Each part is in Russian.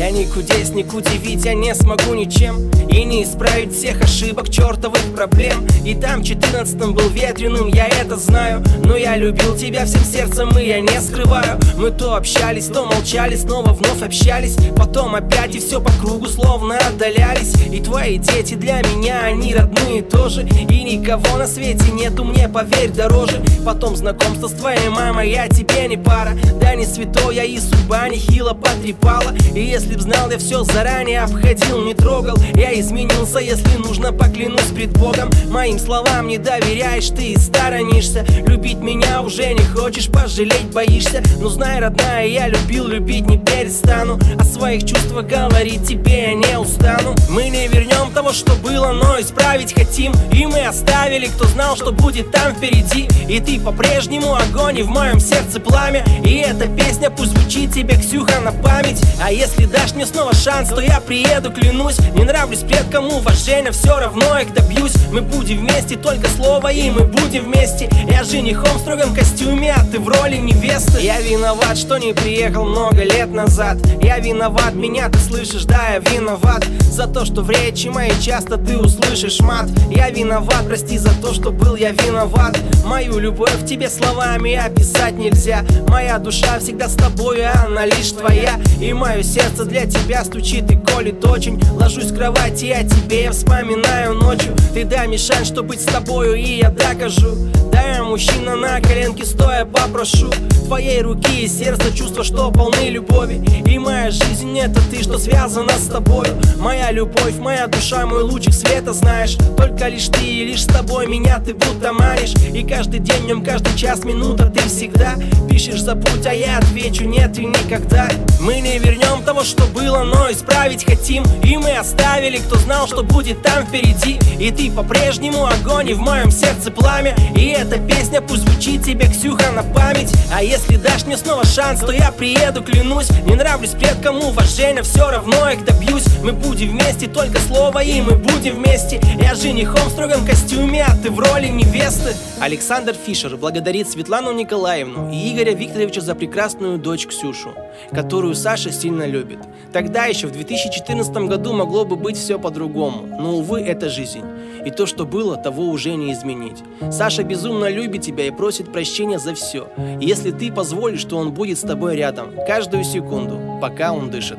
Я не кудесник, удивить я не смогу ничем и не исправить всех ошибок, чертовых проблем. И там в 14-м был ветреным, я это знаю, но я любил тебя всем сердцем, и я не скрываю. Мы то общались, то молчали, снова вновь общались, потом опять и все по кругу словно отдалялись. И твои дети для меня, они родные тоже, и никого на свете нету мне, поверь, дороже. Потом знакомство с твоей мамой, я тебе не пара. Да не святой, я и судьба нехило потрепала. И если б знал, я все заранее обходил, не трогал. Я изменился, если нужно, поклянусь пред Богом. Моим словам не доверяешь, ты и сторонишься. Любить меня уже не хочешь, пожалеть боишься. Ну знай, родная, я любил, любить не перестану. О своих чувствах говорить тебе я не устану. Мы не вернем того, что было, но исправить хотим. И мы оставили, кто знал, что будет там впереди. И ты по-прежнему огонь, и в моем сердце пламя. И эта песня пусть звучит тебе, Ксюха, на память. А если дашь мне снова шанс, то я приеду, клянусь. Не нравлюсь предкам, уважения, все равно их добьюсь. Мы будем вместе, только слово, и мы будем вместе. Я женихом в строгом костюме, а ты в роли невесты. Я виноват, что не приехал много лет назад. Я виноват, меня ты слышишь, да, я виноват. За то, что в речи моей часто ты услышишь мат. Я виноват, прости за то, что был я виноват. Мою любовь тебе словами описать нельзя. Моя душа всегда с тобою, она лишь твоя. И мое сердце для тебя стучит и колет очень. Ложусь в кровати, а тебе я вспоминаю ночью. Ты дай мне шанс, что быть с тобою, и я докажу. Да, я мужчина, на коленке стоя попрошу твоей руки и сердца, чувства, что полны любови. И моя жизнь — это ты, что связана с тобою. Моя любовь, моя душа, мой лучик света, знаешь. Только лишь ты и лишь с тобой меня ты будто манишь. И каждый день, в нем каждый час, минута ты всегда пишешь забудь, а я отвечу нет и никогда. Мы не вернем того, что было, но исправить хотим. И мы оставили, кто знал, что будет там впереди. И ты по-прежнему огонь, и в моем сердце пламя. И эта песня пусть звучит тебе, Ксюха, на память. А если дашь мне снова шанс, то я приеду, клянусь. Не нравлюсь предкам, уважения, все равно их добьюсь. Мы будем вместе, только слово, и мы будем вместе. Я женихом в строгом костюме, а ты в роли невесты. Александр Фишер благодарит Светлану Николаевну и Игоря Викторовича за прекрасную дочь Ксюшу, которую Саша сильно любит. Тогда еще в 2014 году могло бы быть все по-другому, но, увы, это жизнь. И то, что было, того уже не изменить. Саша безумно любит тебя и просит прощения за все. И если ты позволишь, то он будет с тобой рядом каждую секунду, пока он дышит.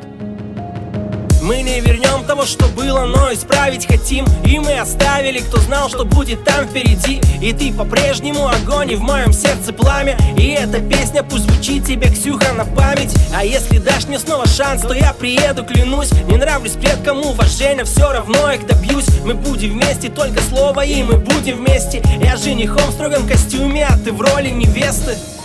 Мы не вернем того, что было, но исправить хотим. И мы оставили, кто знал, что будет там впереди. И ты по-прежнему огонь, и в моем сердце пламя. И эта песня пусть звучит тебе, Ксюха, на память. А если дашь мне снова шанс, то я приеду, клянусь. Не нравлюсь предкам, уважения, все равно их добьюсь. Мы будем вместе, только слово, и мы будем вместе. Я женихом в строгом костюме, а ты в роли невесты.